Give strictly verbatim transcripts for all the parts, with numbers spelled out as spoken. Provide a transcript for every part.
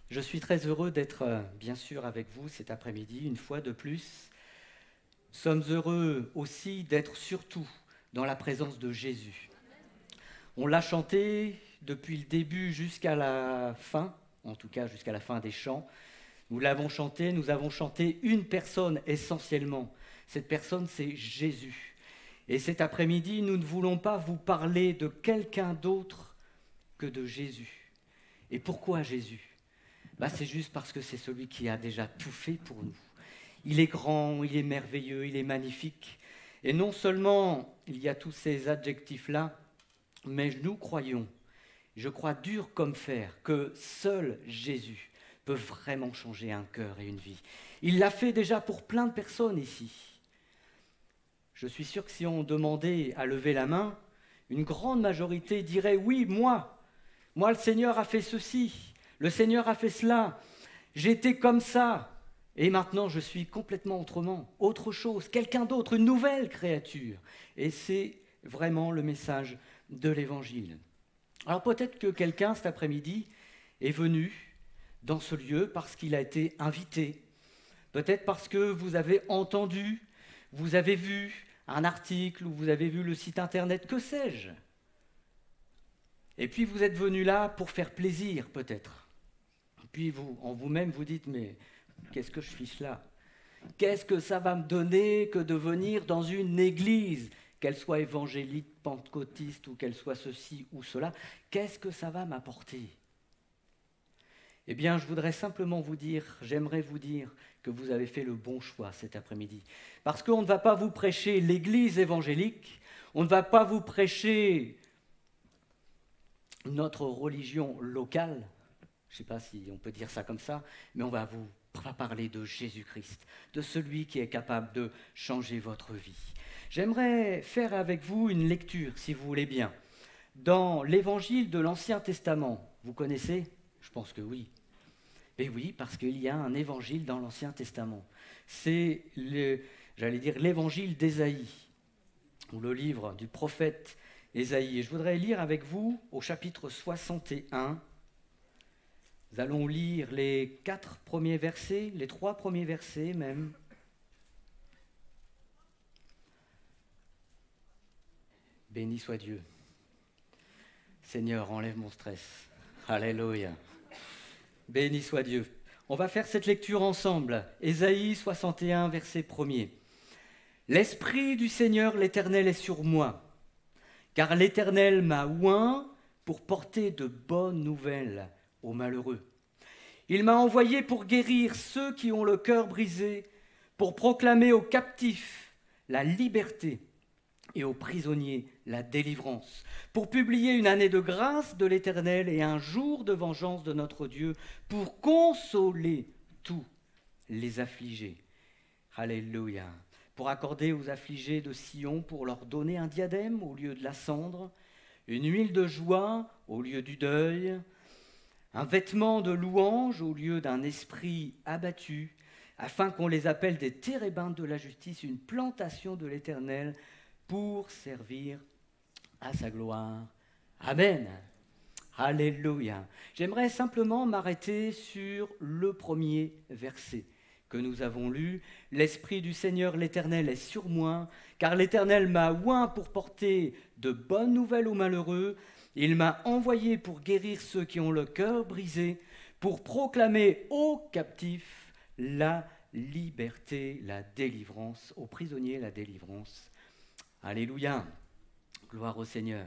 Je suis très heureux d'être euh, bien sûr avec vous cet après-midi, une fois de plus. Nous sommes heureux aussi d'être surtout dans la présence de Jésus. On l'a chanté depuis le début jusqu'à la fin, en tout cas jusqu'à la fin des chants. Nous l'avons chanté, nous avons chanté une personne essentiellement. Cette personne, c'est Jésus. Et cet après-midi, nous ne voulons pas vous parler de quelqu'un d'autre que de Jésus. Et pourquoi Jésus ? Bah, c'est juste parce que c'est celui qui a déjà tout fait pour nous. Il est grand, il est merveilleux, il est magnifique. Et non seulement il y a tous ces adjectifs-là, mais nous croyons, je crois dur comme fer, que seul Jésus peut vraiment changer un cœur et une vie. Il l'a fait déjà pour plein de personnes ici. Je suis sûr que si on demandait à lever la main, une grande majorité dirait « Oui, moi, moi le Seigneur a fait ceci ». Le Seigneur a fait cela, j'étais comme ça, et maintenant je suis complètement autrement, autre chose, quelqu'un d'autre, une nouvelle créature. Et c'est vraiment le message de l'Évangile. Alors peut-être que quelqu'un cet après-midi est venu dans ce lieu parce qu'il a été invité, peut-être parce que vous avez entendu, vous avez vu un article ou vous avez vu le site internet, que sais-je. Et puis vous êtes venu là pour faire plaisir peut-être. Puis vous, en vous-même, vous dites, mais qu'est-ce que je fiche là ? Qu'est-ce que ça va me donner que de venir dans une église, qu'elle soit évangélique, pentecôtiste, ou qu'elle soit ceci ou cela ? Qu'est-ce que ça va m'apporter ? Eh bien, je voudrais simplement vous dire, j'aimerais vous dire que vous avez fait le bon choix cet après-midi. Parce qu'on ne va pas vous prêcher l'église évangélique, on ne va pas vous prêcher notre religion locale. Je ne sais pas si on peut dire ça comme ça, mais on va vous parler de Jésus-Christ, de celui qui est capable de changer votre vie. J'aimerais faire avec vous une lecture, si vous voulez bien, dans l'évangile de l'Ancien Testament. Vous connaissez ? Je pense que oui. Et oui, parce qu'il y a un évangile dans l'Ancien Testament. C'est, le, j'allais dire, l'évangile d'Ésaïe, ou le livre du prophète Ésaïe. Et je voudrais lire avec vous au chapitre soixante et un. Nous allons lire les quatre premiers versets, les trois premiers versets même. Béni soit Dieu. Seigneur, enlève mon stress. Alléluia. Béni soit Dieu. On va faire cette lecture ensemble. Ésaïe soixante et un, verset premier. L'Esprit du Seigneur l'Éternel est sur moi, car l'Éternel m'a oint pour porter de bonnes nouvelles aux malheureux. Il m'a envoyé pour guérir ceux qui ont le cœur brisé, pour proclamer aux captifs la liberté et aux prisonniers la délivrance, pour publier une année de grâce de l'Éternel et un jour de vengeance de notre Dieu, pour consoler tous les affligés. Alléluia. Pour accorder aux affligés de Sion, pour leur donner un diadème au lieu de la cendre, une huile de joie au lieu du deuil, un vêtement de louange au lieu d'un esprit abattu, afin qu'on les appelle des térébintes de la justice, une plantation de l'Éternel pour servir à sa gloire. Amen. Alléluia. J'aimerais simplement m'arrêter sur le premier verset que nous avons lu. L'Esprit du Seigneur l'Éternel est sur moi, car l'Éternel m'a oint pour porter de bonnes nouvelles aux malheureux. Il m'a envoyé pour guérir ceux qui ont le cœur brisé, pour proclamer aux captifs la liberté, la délivrance, aux prisonniers la délivrance. Alléluia, gloire au Seigneur.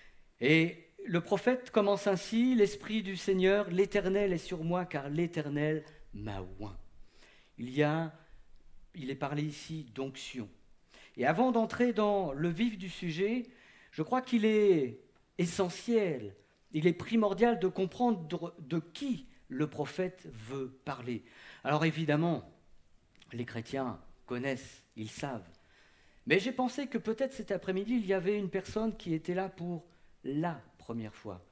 Et le prophète commence ainsi, l'Esprit du Seigneur, l'Éternel est sur moi, car l'Éternel m'a oint. Il y a, il est parlé ici d'onction. Et avant d'entrer dans le vif du sujet, je crois qu'il est essentiel, il est primordial de comprendre de qui le prophète veut parler. Alors évidemment, les chrétiens connaissent, ils savent. Mais j'ai pensé que peut-être cet après-midi, il y avait une personne qui était là pour la première fois.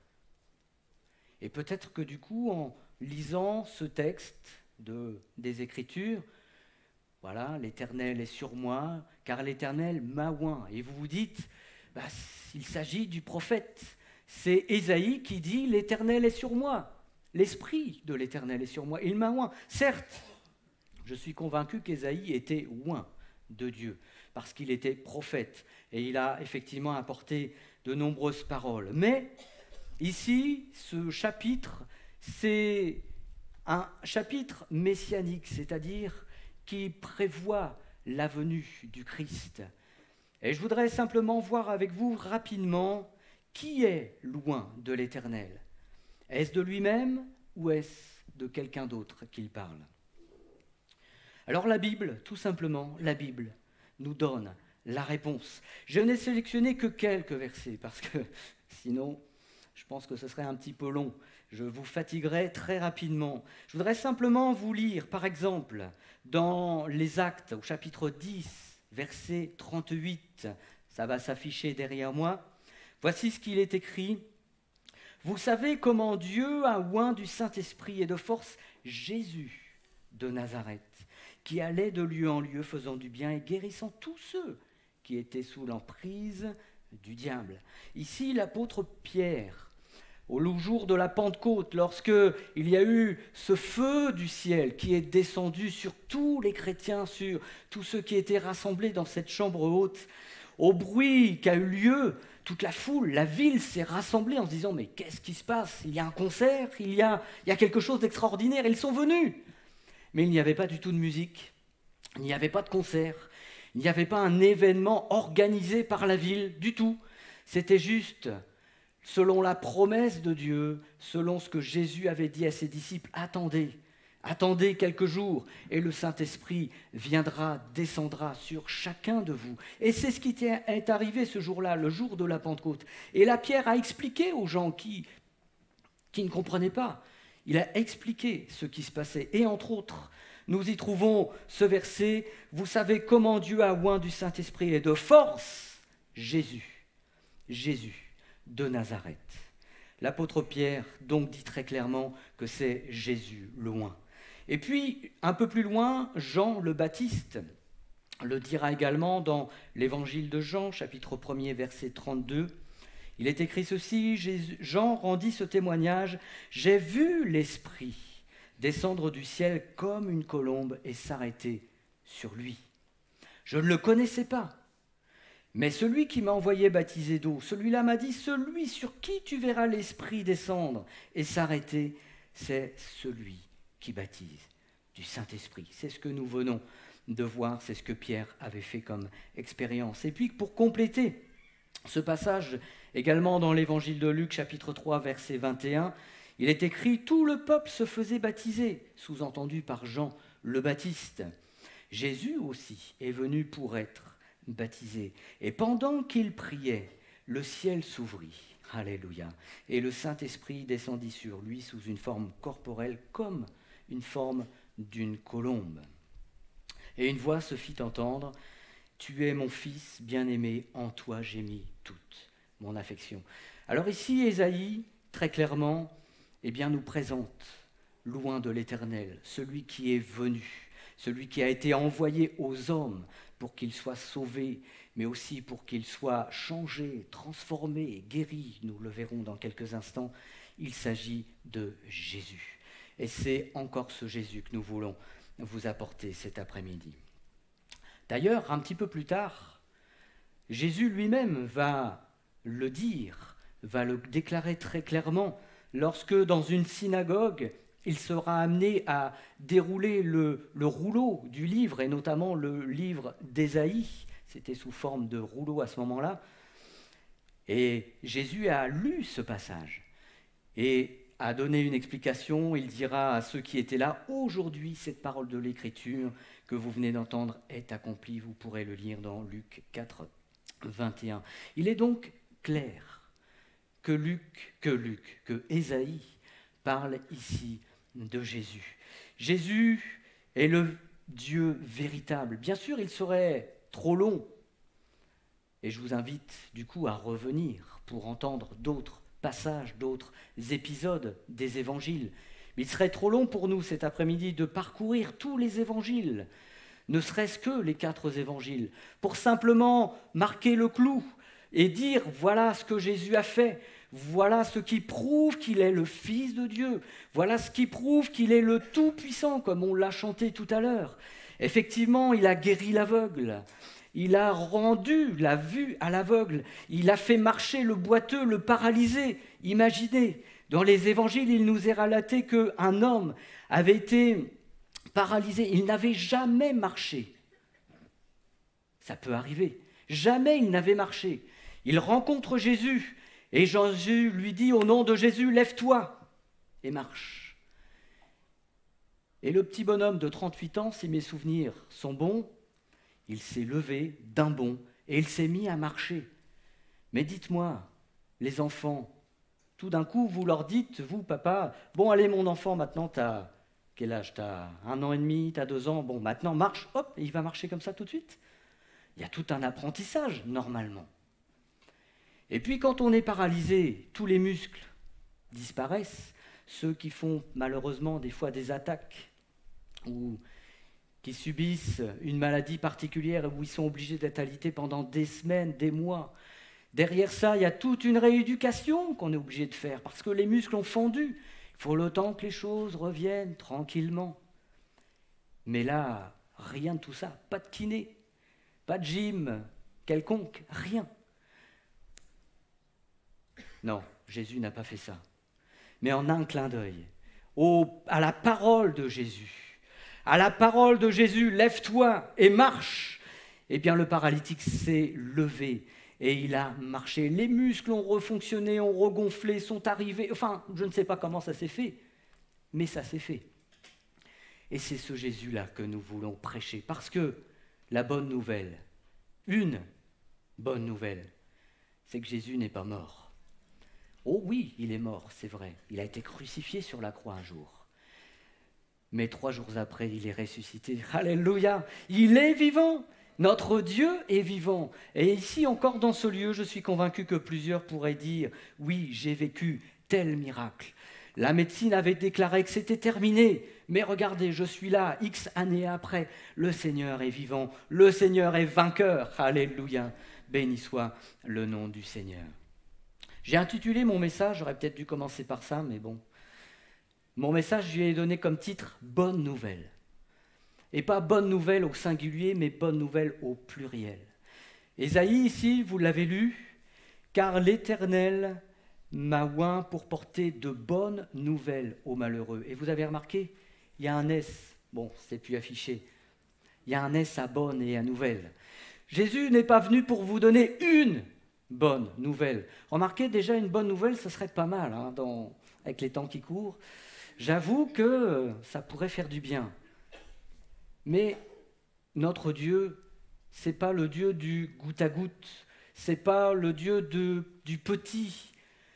Et peut-être que du coup, en lisant ce texte de, des Écritures, voilà, l'Éternel est sur moi, car l'Éternel m'a oint. Et vous vous dites, bah, il s'agit du prophète. C'est Ésaïe qui dit « l'Éternel est sur moi ». L'Esprit de l'Éternel est sur moi, il m'a oint. Certes, je suis convaincu qu'Ésaïe était oint de Dieu, parce qu'il était prophète, et il a effectivement apporté de nombreuses paroles. Mais ici, ce chapitre, c'est un chapitre messianique, c'est-à-dire qui prévoit la venue du Christ. Et je voudrais simplement voir avec vous rapidement qui est loin de l'Éternel. Est-ce de lui-même ou est-ce de quelqu'un d'autre qu'il parle ? Alors la Bible, tout simplement, la Bible nous donne la réponse. Je n'ai sélectionné que quelques versets parce que sinon, je pense que ce serait un petit peu long. Je vous fatiguerai très rapidement. Je voudrais simplement vous lire, par exemple, dans les Actes, au chapitre dix, verset trente-huit. Ça va s'afficher derrière moi. Voici ce qu'il est écrit. « Vous savez comment Dieu a oint du Saint-Esprit et de force Jésus de Nazareth, qui allait de lieu en lieu faisant du bien et guérissant tous ceux qui étaient sous l'emprise du diable. » Ici, l'apôtre Pierre, au jour de la Pentecôte, lorsque il y a eu ce feu du ciel qui est descendu sur tous les chrétiens, sur tous ceux qui étaient rassemblés dans cette chambre haute, au bruit qui a eu lieu, toute la foule, la ville s'est rassemblée en se disant « Mais qu'est-ce qui se passe ? Il y a un concert, il y a, il y a quelque chose d'extraordinaire, ils sont venus !» Mais il n'y avait pas du tout de musique, il n'y avait pas de concert, il n'y avait pas un événement organisé par la ville du tout. C'était juste, selon la promesse de Dieu, selon ce que Jésus avait dit à ses disciples, « Attendez, attendez quelques jours et le Saint-Esprit viendra, descendra sur chacun de vous. » Et c'est ce qui est arrivé ce jour-là, le jour de la Pentecôte. Et là, Pierre a expliqué aux gens qui, qui ne comprenaient pas. Il a expliqué ce qui se passait. Et entre autres, nous y trouvons ce verset, « Vous savez comment Dieu a oint du Saint-Esprit et de force Jésus, Jésus de Nazareth. » L'apôtre Pierre donc dit très clairement que c'est Jésus le oint. Et puis, un peu plus loin, Jean le Baptiste le dira également dans l'évangile de Jean, chapitre premier, verset trente-deux. Il est écrit ceci, Jésus, Jean rendit ce témoignage, « J'ai vu l'Esprit descendre du ciel comme une colombe et s'arrêter sur lui. Je ne le connaissais pas, mais celui qui m'a envoyé baptiser d'eau, celui-là m'a dit, celui sur qui tu verras l'Esprit descendre et s'arrêter, c'est celui qui baptise du Saint-Esprit. » C'est ce que nous venons de voir, c'est ce que Pierre avait fait comme expérience. Et puis pour compléter ce passage, également dans l'évangile de Luc, chapitre trois, verset vingt et un, il est écrit « Tout le peuple se faisait baptiser », sous-entendu par Jean le Baptiste. Jésus aussi est venu pour être baptisé. Et pendant qu'il priait, le ciel s'ouvrit. Alléluia. Et le Saint-Esprit descendit sur lui sous une forme corporelle comme une forme d'une colombe. Et une voix se fit entendre, « Tu es mon fils bien-aimé, en toi j'ai mis toute mon affection. » Alors ici, Ésaïe, très clairement, eh bien, nous présente, loin de l'Éternel, celui qui est venu, celui qui a été envoyé aux hommes pour qu'ils soient sauvés, mais aussi pour qu'ils soient changés, transformés, guéris. Nous le verrons dans quelques instants. Il s'agit de Jésus. Et c'est encore ce Jésus que nous voulons vous apporter cet après-midi. D'ailleurs, un petit peu plus tard, Jésus lui-même va le dire, va le déclarer très clairement, lorsque dans une synagogue, il sera amené à dérouler le, le rouleau du livre, et notamment le livre d'Ésaïe. C'était sous forme de rouleau à ce moment-là. Et Jésus a lu ce passage et a donné une explication. Il dira à ceux qui étaient là, « Aujourd'hui, cette parole de l'Écriture que vous venez d'entendre est accomplie. » Vous pourrez le lire dans Luc quatre, vingt et un. Il est donc clair que Luc, que Luc, que Ésaïe parle ici de Jésus. Jésus est le Dieu véritable. Bien sûr, il serait trop long. Et je vous invite du coup à revenir pour entendre d'autres passages, d'autres épisodes des évangiles. Mais il serait trop long pour nous cet après-midi de parcourir tous les évangiles, ne serait-ce que les quatre évangiles, pour simplement marquer le clou et dire voilà ce que Jésus a fait, Voilà ce qui prouve qu'il est le Fils de Dieu. Voilà ce qui prouve qu'il est le Tout-Puissant, comme on l'a chanté tout à l'heure. Effectivement, il a guéri l'aveugle. Il a rendu la vue à l'aveugle. Il a fait marcher le boiteux, le paralysé. Imaginez, dans les évangiles, il nous est relaté qu'un homme avait été paralysé. Il n'avait jamais marché. Ça peut arriver. Jamais il n'avait marché. Il rencontre Jésus. Et Jésus lui dit, au nom de Jésus, lève-toi et marche. Et le petit bonhomme de trente-huit ans, si mes souvenirs sont bons, il s'est levé d'un bond et il s'est mis à marcher. Mais dites-moi, les enfants, tout d'un coup, vous leur dites, vous, papa, bon, allez, mon enfant, maintenant, t'as quel âge? T'as un an et demi, t'as deux ans, bon, maintenant, marche, hop, et il va marcher comme ça tout de suite. Il y a tout un apprentissage, normalement. Et puis quand on est paralysé, tous les muscles disparaissent, ceux qui font malheureusement des fois des attaques ou qui subissent une maladie particulière où ils sont obligés d'être alités pendant des semaines, des mois. Derrière ça, il y a toute une rééducation qu'on est obligé de faire parce que les muscles ont fondu. Il faut le temps que les choses reviennent tranquillement. Mais là, rien de tout ça, pas de kiné, pas de gym quelconque, rien. Non, Jésus n'a pas fait ça. Mais en un clin d'œil, au, à la parole de Jésus, à la parole de Jésus, lève-toi et marche. Eh bien, le paralytique s'est levé et il a marché. Les muscles ont refonctionné, ont regonflé, sont arrivés. Enfin, je ne sais pas comment ça s'est fait, mais ça s'est fait. Et c'est ce Jésus-là que nous voulons prêcher, parce que la bonne nouvelle, une bonne nouvelle, c'est que Jésus n'est pas mort. Oh oui, il est mort, c'est vrai. Il a été crucifié sur la croix un jour. Mais trois jours après, il est ressuscité. Alléluia, il est vivant. Notre Dieu est vivant. Et ici encore dans ce lieu, je suis convaincu que plusieurs pourraient dire « Oui, j'ai vécu tel miracle. La médecine avait déclaré que c'était terminé. Mais regardez, je suis là, X années après. Le Seigneur est vivant. Le Seigneur est vainqueur. Alléluia. Béni soit le nom du Seigneur. » J'ai intitulé mon message, j'aurais peut-être dû commencer par ça, mais bon. Mon message, je lui ai donné comme titre « Bonne nouvelle ». Et pas « bonne nouvelle » au singulier, mais « bonne nouvelle » au pluriel. Ésaïe, ici, vous l'avez lu, « Car l'Éternel m'a oint pour porter de bonnes nouvelles aux malheureux. » Et vous avez remarqué, il y a un S, bon, c'est plus affiché, il y a un S à bonne et à nouvelle. Jésus n'est pas venu pour vous donner une bonne nouvelle. Remarquez, déjà, une bonne nouvelle, ça serait pas mal, hein, dans, avec les temps qui courent. J'avoue que ça pourrait faire du bien. Mais notre Dieu, ce n'est pas le Dieu du goutte à goutte, ce n'est pas le Dieu de, du petit,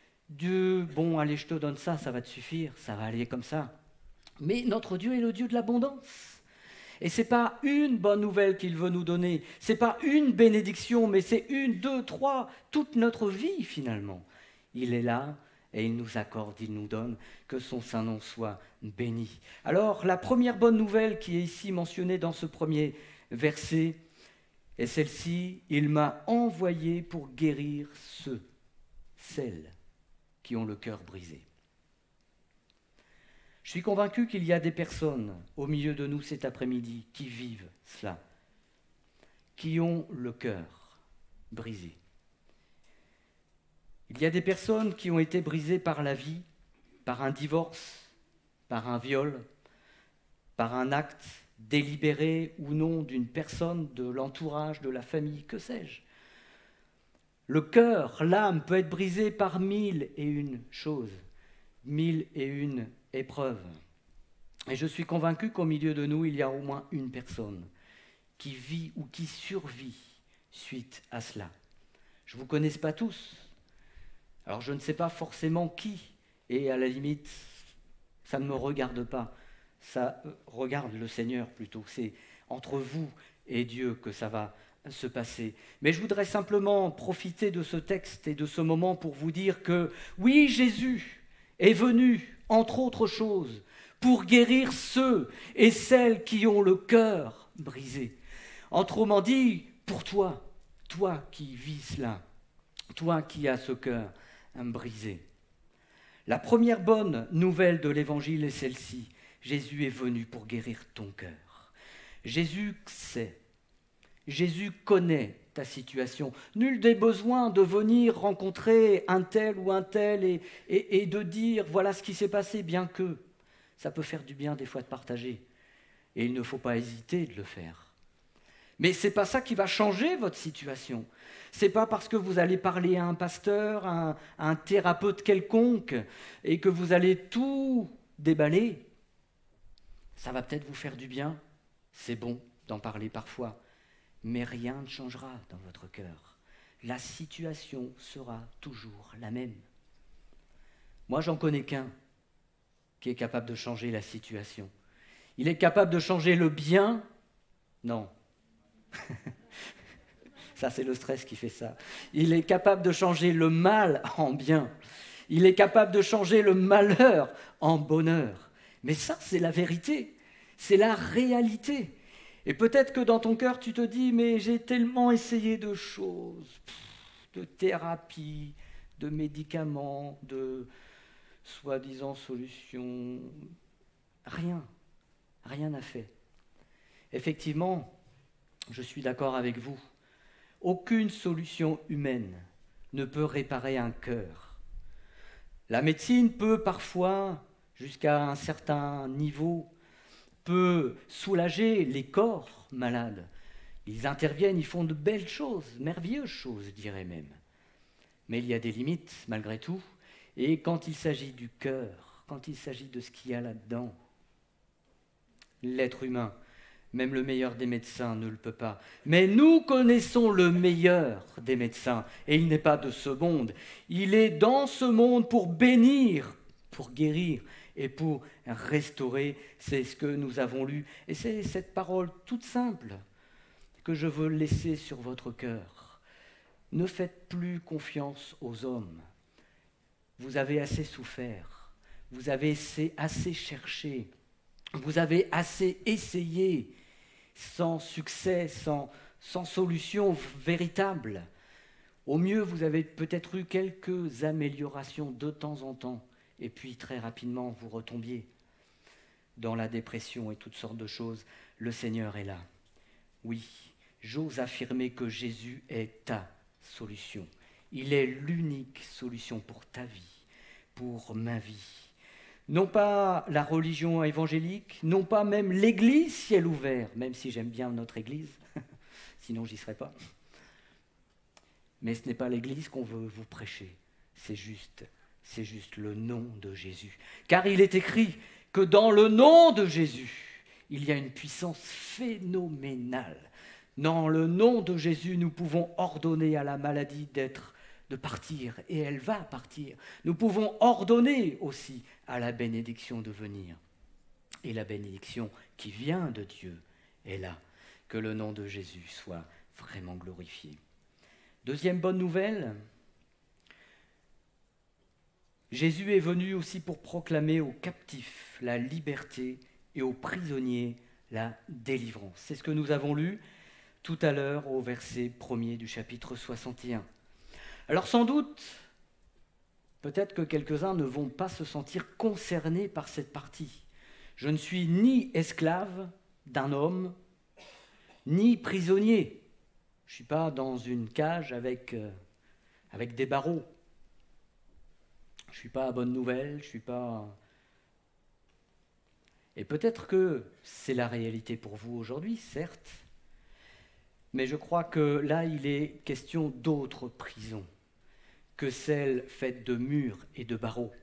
du « bon, allez, je te donne ça, ça va te suffire, ça va aller comme ça ». Mais notre Dieu est le Dieu de l'abondance. Et ce n'est pas une bonne nouvelle qu'il veut nous donner, ce n'est pas une bénédiction, mais c'est une, deux, trois, toute notre vie finalement. Il est là et il nous accorde, il nous donne, que son saint nom soit béni. Alors la première bonne nouvelle qui est ici mentionnée dans ce premier verset est celle-ci, il m'a envoyé pour guérir ceux, celles qui ont le cœur brisé. Je suis convaincu qu'il y a des personnes au milieu de nous cet après-midi qui vivent cela, qui ont le cœur brisé. Il y a des personnes qui ont été brisées par la vie, par un divorce, par un viol, par un acte délibéré ou non d'une personne, de l'entourage, de la famille, que sais-je. Le cœur, l'âme peut être brisée par mille et une choses, mille et une épreuves. Et je suis convaincu qu'au milieu de nous, il y a au moins une personne qui vit ou qui survit suite à cela. Je ne vous connais pas tous, alors je ne sais pas forcément qui, et à la limite, ça ne me regarde pas, ça regarde le Seigneur plutôt, c'est entre vous et Dieu que ça va se passer. Mais je voudrais simplement profiter de ce texte et de ce moment pour vous dire que oui, Jésus est venu, entre autres choses, pour guérir ceux et celles qui ont le cœur brisé. Autrement dit, pour toi, toi qui vis cela, toi qui as ce cœur un brisé. La première bonne nouvelle de l'Évangile est celle-ci. Jésus est venu pour guérir ton cœur. Jésus sait, Jésus connaît ta situation. Nul n'est besoin de venir rencontrer un tel ou un tel et, et, et de dire voilà ce qui s'est passé, bien que ça peut faire du bien des fois de partager. Et il ne faut pas hésiter de le faire. Mais ce n'est pas ça qui va changer votre situation. Ce n'est pas parce que vous allez parler à un pasteur, à un, à un thérapeute quelconque, et que vous allez tout déballer. Ça va peut-être vous faire du bien, c'est bon d'en parler parfois, mais rien ne changera dans votre cœur. La situation sera toujours la même. Moi, j'en connais qu'un qui est capable de changer la situation. Il est capable de changer le bien. Non. Ça, c'est le stress qui fait ça. Il est capable de changer le mal en bien. Il est capable de changer le malheur en bonheur. Mais ça, c'est la vérité. C'est la réalité. Et peut-être que dans ton cœur, tu te dis, mais j'ai tellement essayé de choses, de thérapie, de médicaments, de soi-disant solutions. Rien. Rien n'a fait. Effectivement, je suis d'accord avec vous. Aucune solution humaine ne peut réparer un cœur. La médecine peut parfois, jusqu'à un certain niveau, peut soulager les corps malades. Ils interviennent, ils font de belles choses, merveilleuses choses, je dirais même. Mais il y a des limites, malgré tout. Et quand il s'agit du cœur, quand il s'agit de ce qu'il y a là-dedans, l'être humain, même le meilleur des médecins ne le peut pas. Mais nous connaissons le meilleur des médecins, et il n'est pas de ce monde. Il est dans ce monde pour bénir, pour guérir et pour restaurer. C'est ce que nous avons lu. Et c'est cette parole toute simple que je veux laisser sur votre cœur. Ne faites plus confiance aux hommes. Vous avez assez souffert. Vous avez assez cherché. Vous avez assez essayé, sans succès, sans, sans solution véritable. Au mieux, vous avez peut-être eu quelques améliorations de temps en temps, et puis très rapidement, vous retombiez dans la dépression et toutes sortes de choses. Le Seigneur est là. Oui, j'ose affirmer que Jésus est ta solution. Il est l'unique solution pour ta vie, pour ma vie. Non pas la religion évangélique, non pas même l'église ciel ouvert, même si j'aime bien notre église, sinon j'y serais pas. Mais ce n'est pas l'église qu'on veut vous prêcher, c'est juste, c'est juste le nom de Jésus. Car il est écrit que dans le nom de Jésus, il y a une puissance phénoménale. Dans le nom de Jésus, nous pouvons ordonner à la maladie d'être de partir, et elle va partir. Nous pouvons ordonner aussi à la bénédiction de venir. Et la bénédiction qui vient de Dieu est là. Que le nom de Jésus soit vraiment glorifié. Deuxième bonne nouvelle, Jésus est venu aussi pour proclamer aux captifs la liberté et aux prisonniers la délivrance. C'est ce que nous avons lu tout à l'heure au verset premier du chapitre soixante et un. Alors sans doute, peut-être que quelques-uns ne vont pas se sentir concernés par cette partie. Je ne suis ni esclave d'un homme, ni prisonnier. Je ne suis pas dans une cage avec, euh, avec des barreaux. Je ne suis pas à bonne nouvelle, je ne suis pas... Et peut-être que c'est la réalité pour vous aujourd'hui, certes, mais je crois que là, il est question d'autres prisons que celles faites de murs et de barreaux.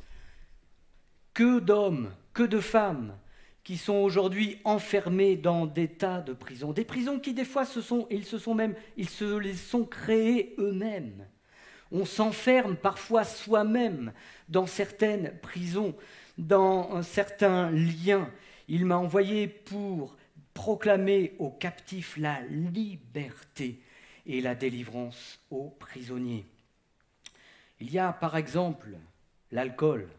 Que d'hommes, que de femmes qui sont aujourd'hui enfermés dans des tas de prisons, des prisons qui des fois se sont, ils se sont même, ils se les sont créées eux-mêmes. On s'enferme parfois soi-même dans certaines prisons, dans certains liens. Il m'a envoyé pour proclamer aux captifs la liberté et la délivrance aux prisonniers. Il y a par exemple l'alcool.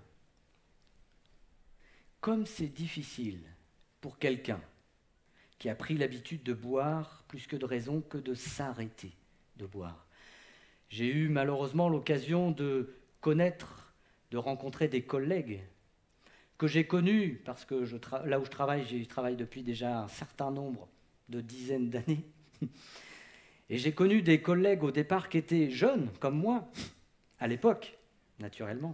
Comme c'est difficile pour quelqu'un qui a pris l'habitude de boire plus que de raison que de s'arrêter de boire. J'ai eu malheureusement l'occasion de connaître, de rencontrer des collègues que j'ai connus, parce que je tra- là où je travaille, j'y travaille depuis déjà un certain nombre de dizaines d'années. Et j'ai connu des collègues au départ qui étaient jeunes, comme moi, à l'époque, naturellement.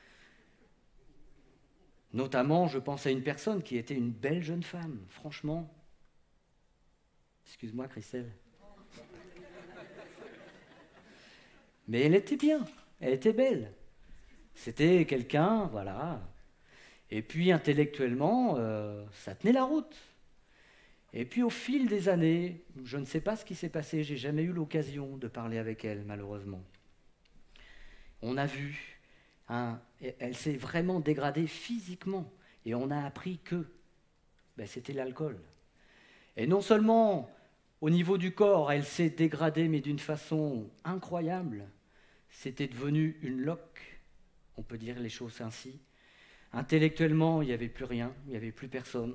Notamment, je pense à une personne qui était une belle jeune femme, franchement. Excuse-moi, Christelle. Mais elle était bien, elle était belle. C'était quelqu'un, voilà. Et puis intellectuellement, euh, ça tenait la route. Et puis au fil des années, je ne sais pas ce qui s'est passé, j'ai jamais eu l'occasion de parler avec elle, malheureusement. On a vu, hein, elle s'est vraiment dégradée physiquement, et on a appris que ben, c'était l'alcool. Et non seulement au niveau du corps, elle s'est dégradée, mais d'une façon incroyable. C'était devenu une loque, on peut dire les choses ainsi. Intellectuellement, il n'y avait plus rien, il n'y avait plus personne.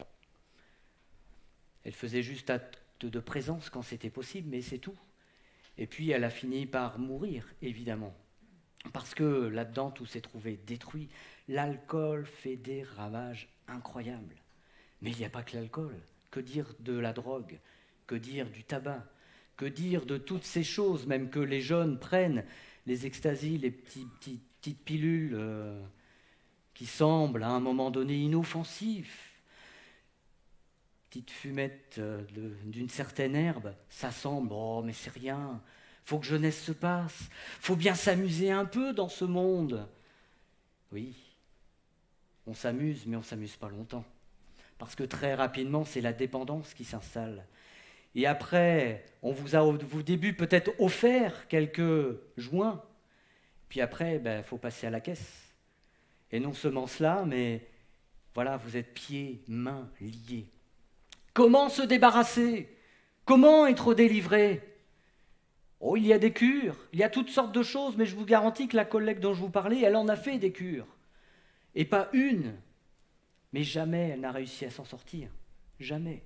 Elle faisait juste acte de présence quand c'était possible, mais c'est tout. Et puis elle a fini par mourir, évidemment. Parce que là-dedans, tout s'est trouvé détruit. L'alcool fait des ravages incroyables. Mais il n'y a pas que l'alcool. Que dire de la drogue? Que dire du tabac? Que dire de toutes ces choses, même que les jeunes prennent, les extasies, les petits, petits, petites pilules euh, qui semblent à un moment donné inoffensives, petite fumette euh, de, d'une certaine herbe, ça semble, oh mais c'est rien, faut que jeunesse se passe, faut bien s'amuser un peu dans ce monde. Oui, on s'amuse, mais on ne s'amuse pas longtemps. Parce que très rapidement, c'est la dépendance qui s'installe. Et après, on vous a au début peut-être offert quelques joints, puis après, il ben, faut passer à la caisse. Et non seulement cela, mais voilà, vous êtes pieds, mains liés. Comment se débarrasser? Comment être délivré? Oh, il y a des cures, il y a toutes sortes de choses, mais je vous garantis que la collègue dont je vous parlais, elle en a fait des cures. Et pas une, mais jamais elle n'a réussi à s'en sortir. Jamais.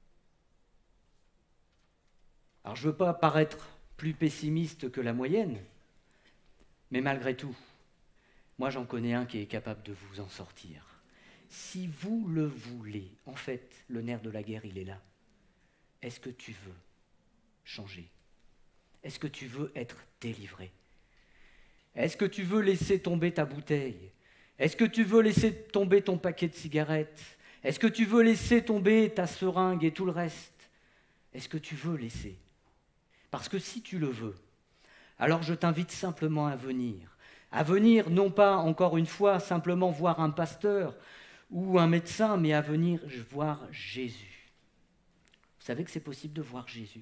Alors je ne veux pas paraître plus pessimiste que la moyenne, mais malgré tout, moi j'en connais un qui est capable de vous en sortir. Si vous le voulez, en fait, le nerf de la guerre, il est là. Est-ce que tu veux changer? Est-ce que tu veux être délivré? Est-ce que tu veux laisser tomber ta bouteille? Est-ce que tu veux laisser tomber ton paquet de cigarettes? Est-ce que tu veux laisser tomber ta seringue et tout le reste? Est-ce que tu veux laisser? Parce que si tu le veux, alors je t'invite simplement à venir. À venir, non pas, encore une fois, simplement voir un pasteur ou un médecin, mais à venir voir Jésus. Vous savez que c'est possible de voir Jésus.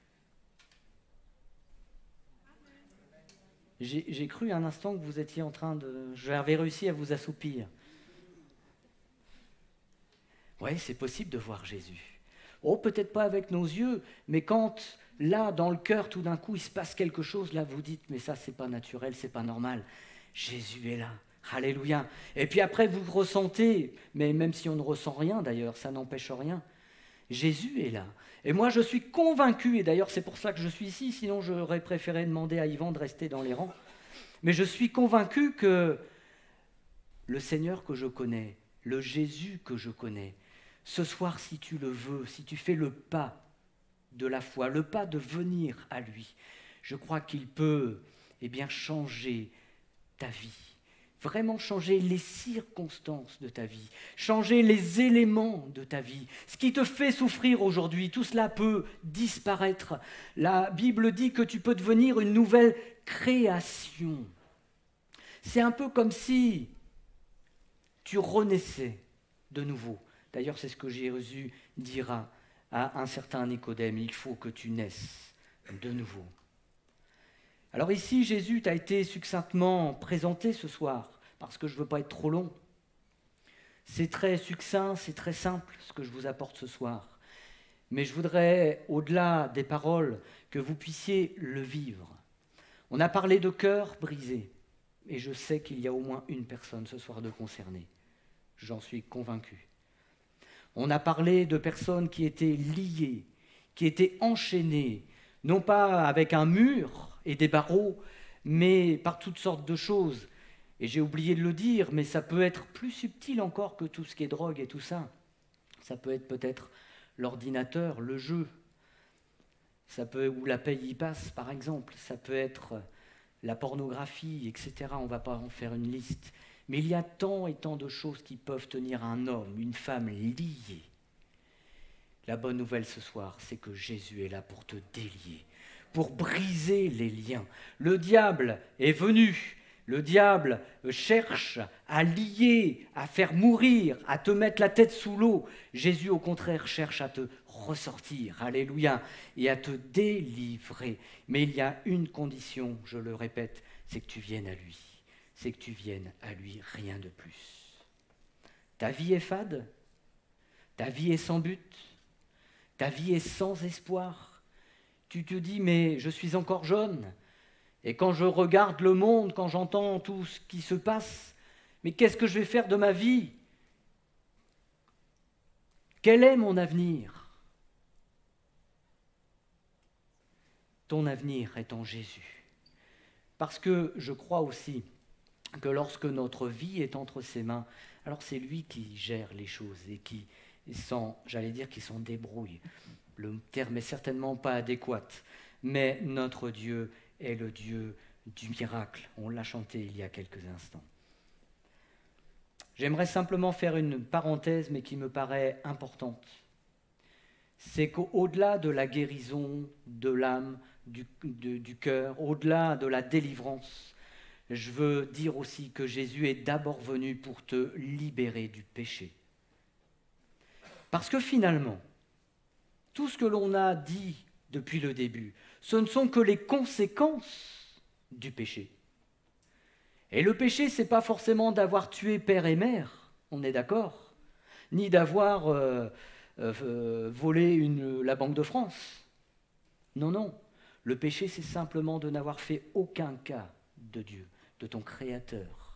J'ai, j'ai cru un instant que vous étiez en train de... J'avais réussi à vous assoupir. Oui, c'est possible de voir Jésus. Oh, peut-être pas avec nos yeux, mais quand, là, dans le cœur, tout d'un coup, il se passe quelque chose, là, vous dites, mais ça, c'est pas naturel, c'est pas normal. Jésus est là. Alléluia. Et puis après, vous ressentez, mais même si on ne ressent rien, d'ailleurs, ça n'empêche rien, Jésus est là. Et moi, je suis convaincu, et d'ailleurs, c'est pour ça que je suis ici, sinon j'aurais préféré demander à Yvan de rester dans les rangs, mais je suis convaincu que le Seigneur que je connais, le Jésus que je connais, ce soir, si tu le veux, si tu fais le pas de la foi, le pas de venir à lui, je crois qu'il peut eh bien, changer ta vie, vraiment changer les circonstances de ta vie, changer les éléments de ta vie. Ce qui te fait souffrir aujourd'hui, tout cela peut disparaître. La Bible dit que tu peux devenir une nouvelle création. C'est un peu comme si tu renaissais de nouveau. D'ailleurs, c'est ce que Jésus dira à un certain Nicodème, il faut que tu naisses de nouveau. Alors ici, Jésus t'a été succinctement présenté ce soir, parce que je ne veux pas être trop long. C'est très succinct, c'est très simple ce que je vous apporte ce soir. Mais je voudrais, au-delà des paroles, que vous puissiez le vivre. On a parlé de cœur brisé, et je sais qu'il y a au moins une personne ce soir de concernée. J'en suis convaincu. On a parlé de personnes qui étaient liées, qui étaient enchaînées, non pas avec un mur et des barreaux, mais par toutes sortes de choses. Et j'ai oublié de le dire, mais ça peut être plus subtil encore que tout ce qui est drogue et tout ça. Ça peut être peut-être l'ordinateur, le jeu, ça peut, ou la paye y passe par exemple, ça peut être la pornographie, et cetera. On ne va pas en faire une liste. Mais il y a tant et tant de choses qui peuvent tenir un homme, une femme liés. La bonne nouvelle ce soir, c'est que Jésus est là pour te délier, pour briser les liens. Le diable est venu, le diable cherche à lier, à faire mourir, à te mettre la tête sous l'eau. Jésus, au contraire, cherche à te ressortir, alléluia, et à te délivrer. Mais il y a une condition, je le répète, c'est que tu viennes à lui. C'est que tu viennes à lui, rien de plus. Ta vie est fade, ta vie est sans but, ta vie est sans espoir. Tu te dis, mais je suis encore jeune, et quand je regarde le monde, quand j'entends tout ce qui se passe, mais qu'est-ce que je vais faire de ma vie? Quel est mon avenir? Ton avenir est en Jésus. Parce que je crois aussi que lorsque notre vie est entre ses mains, alors c'est lui qui gère les choses et qui s'en, j'allais dire, qui s'en débrouille. Le terme n'est certainement pas adéquat, mais notre Dieu est le Dieu du miracle. On l'a chanté il y a quelques instants. J'aimerais simplement faire une parenthèse, mais qui me paraît importante. C'est qu'au-delà de la guérison de l'âme, du, de, du cœur, au-delà de la délivrance, je veux dire aussi que Jésus est d'abord venu pour te libérer du péché. Parce que finalement, tout ce que l'on a dit depuis le début, ce ne sont que les conséquences du péché. Et le péché, ce n'est pas forcément d'avoir tué père et mère, on est d'accord, ni d'avoir euh, euh, volé une, la Banque de France. Non, non. Le péché, c'est simplement de n'avoir fait aucun cas de Dieu, de ton Créateur.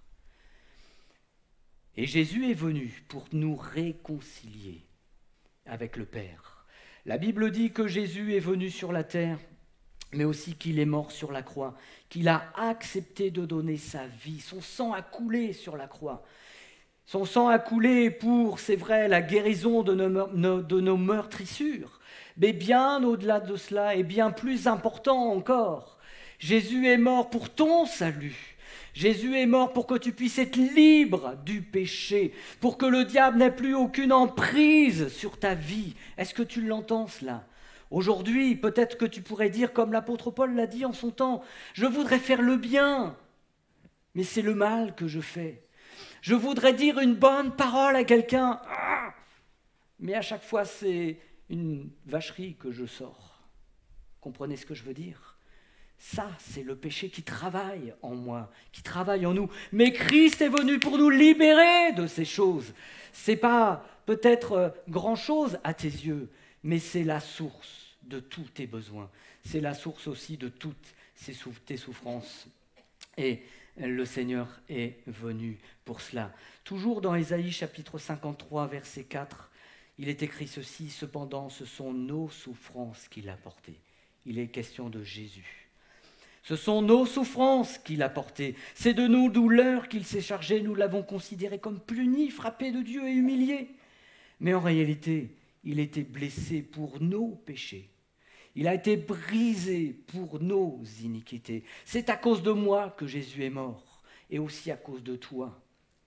Et Jésus est venu pour nous réconcilier avec le Père. La Bible dit que Jésus est venu sur la terre, mais aussi qu'il est mort sur la croix, qu'il a accepté de donner sa vie. Son sang a coulé sur la croix. Son sang a coulé pour, c'est vrai, la guérison de nos, de nos meurtrissures. Mais bien au-delà de cela, et bien plus important encore, Jésus est mort pour ton salut. Jésus est mort pour que tu puisses être libre du péché, pour que le diable n'ait plus aucune emprise sur ta vie. Est-ce que tu l'entends cela ? Aujourd'hui, peut-être que tu pourrais dire, comme l'apôtre Paul l'a dit en son temps, « Je voudrais faire le bien, mais c'est le mal que je fais. Je voudrais dire une bonne parole à quelqu'un, ah, mais à chaque fois, c'est une vacherie que je sors. » Comprenez ce que je veux dire ? Ça, c'est le péché qui travaille en moi, qui travaille en nous. Mais Christ est venu pour nous libérer de ces choses. Ce n'est pas peut-être grand-chose à tes yeux, mais c'est la source de tous tes besoins. C'est la source aussi de toutes tes souffrances. Et le Seigneur est venu pour cela. Toujours dans Ésaïe chapitre cinquante-trois, verset quatre, il est écrit ceci, « Cependant, ce sont nos souffrances qu'il a portées. » Il est question de Jésus. Ce sont nos souffrances qu'il a portées. C'est de nos douleurs qu'il s'est chargé. Nous l'avons considéré comme puni, frappé de Dieu et humilié. Mais en réalité, il était blessé pour nos péchés. Il a été brisé pour nos iniquités. C'est à cause de moi que Jésus est mort, et aussi à cause de toi.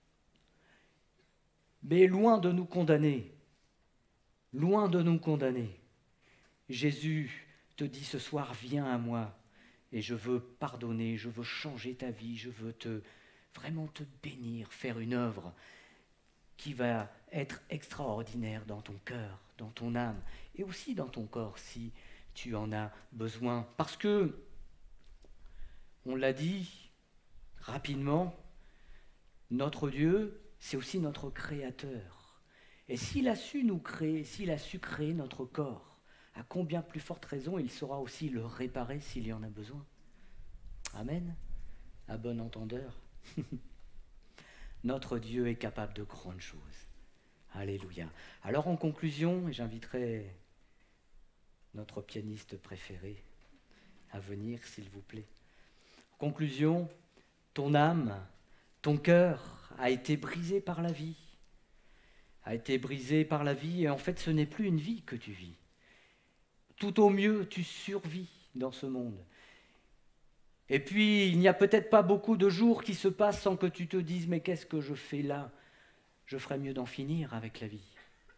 Mais loin de nous condamner, loin de nous condamner, Jésus te dit ce soir, viens à moi, et je veux pardonner, je veux changer ta vie, je veux te vraiment te bénir, faire une œuvre qui va être extraordinaire dans ton cœur, dans ton âme, et aussi dans ton corps, si tu en as besoin. Parce que, on l'a dit rapidement, notre Dieu, c'est aussi notre Créateur. Et s'il a su nous créer, s'il a su créer notre corps, à combien plus forte raison il saura aussi le réparer s'il y en a besoin. Amen. À bon entendeur. Notre Dieu est capable de grandes choses. Alléluia. Alors en conclusion, et j'inviterai notre pianiste préféré à venir, s'il vous plaît. En Conclusion, ton âme, ton cœur a été brisé par la vie. A été brisé par la vie et en fait ce n'est plus une vie que tu vis. Tout au mieux, tu survis dans ce monde. Et puis, il n'y a peut-être pas beaucoup de jours qui se passent sans que tu te dises « Mais qu'est-ce que je fais là ? Je ferais mieux d'en finir avec la vie. »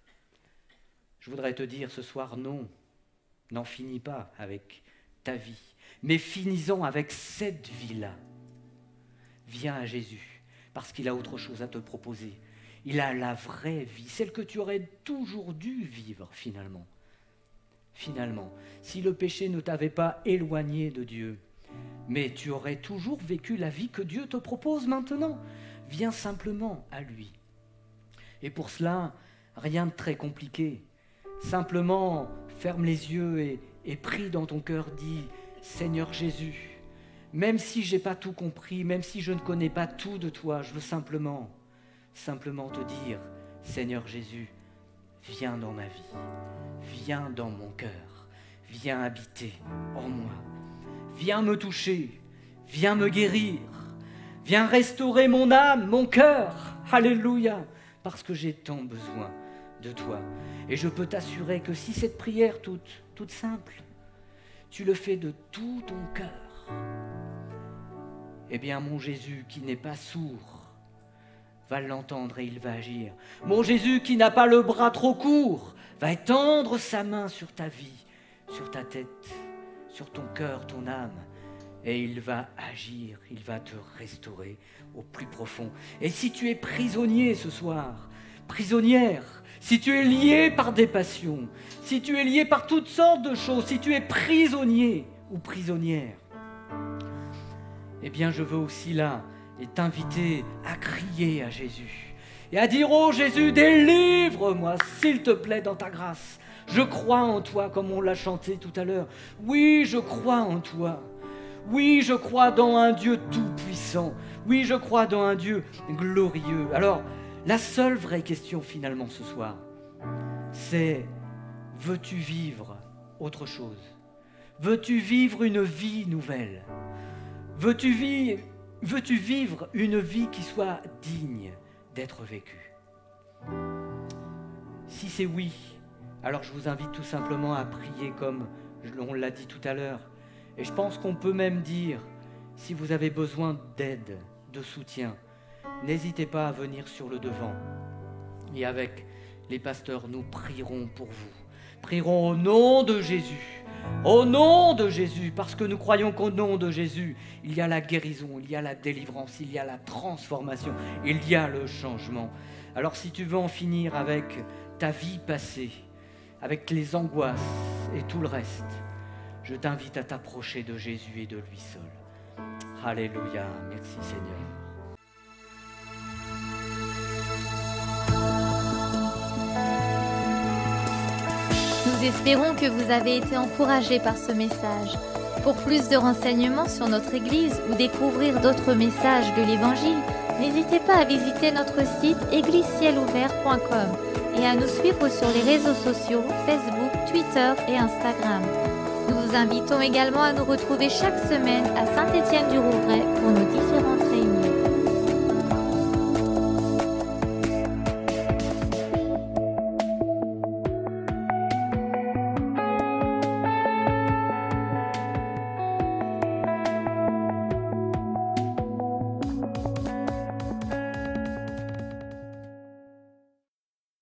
Je voudrais te dire ce soir, non, n'en finis pas avec ta vie, mais finis-en avec cette vie-là. Viens à Jésus, parce qu'il a autre chose à te proposer. Il a la vraie vie, celle que tu aurais toujours dû vivre finalement. Finalement, si le péché ne t'avait pas éloigné de Dieu, mais tu aurais toujours vécu la vie que Dieu te propose maintenant. Viens simplement à lui. Et pour cela, rien de très compliqué. Simplement, ferme les yeux et, et prie dans ton cœur, dis « Seigneur Jésus, même si je n'ai pas tout compris, même si je ne connais pas tout de toi, je veux simplement, simplement te dire « Seigneur Jésus, viens dans ma vie, viens dans mon cœur, viens habiter en moi. Viens me toucher, viens me guérir, viens restaurer mon âme, mon cœur. Alléluia, parce que j'ai tant besoin de toi. Et je peux t'assurer que si cette prière toute, toute simple, tu le fais de tout ton cœur, eh bien mon Jésus qui n'est pas sourd va l'entendre et il va agir. Mon Jésus qui n'a pas le bras trop court va étendre sa main sur ta vie, sur ta tête, sur ton cœur, ton âme, et il va agir, il va te restaurer au plus profond. Et si tu es prisonnier ce soir, prisonnière, si tu es lié par des passions, si tu es lié par toutes sortes de choses, si tu es prisonnier ou prisonnière, eh bien je veux aussi là et t'inviter à crier à Jésus et à dire « Oh Jésus, délivre-moi, s'il te plaît, dans ta grâce. Je crois en toi, comme on l'a chanté tout à l'heure. Oui, je crois en toi. Oui, je crois dans un Dieu tout-puissant. Oui, je crois dans un Dieu glorieux. » Alors, la seule vraie question finalement ce soir, c'est « Veux-tu vivre autre chose ? Veux-tu vivre une vie nouvelle ? Veux-tu vivre, veux-tu vivre une vie qui soit digne d'être vécue ? Si c'est oui, alors je vous invite tout simplement à prier comme on l'a dit tout à l'heure. Et je pense qu'on peut même dire, si vous avez besoin d'aide, de soutien, n'hésitez pas à venir sur le devant. Et avec les pasteurs, nous prierons pour vous. Prierons au nom de Jésus. Au nom de Jésus, parce que nous croyons qu'au nom de Jésus, il y a la guérison, il y a la délivrance, il y a la transformation, il y a le changement. Alors si tu veux en finir avec ta vie passée, avec les angoisses et tout le reste, je t'invite à t'approcher de Jésus et de lui seul. Alléluia, merci Seigneur. Nous espérons que vous avez été encouragés par ce message. Pour plus de renseignements sur notre Église ou découvrir d'autres messages de l'Évangile, n'hésitez pas à visiter notre site église ciel ouvert point com et à nous suivre sur les réseaux sociaux Facebook, Twitter et Instagram. Nous vous invitons également à nous retrouver chaque semaine à Saint-Étienne-du-Rouvray pour nos différents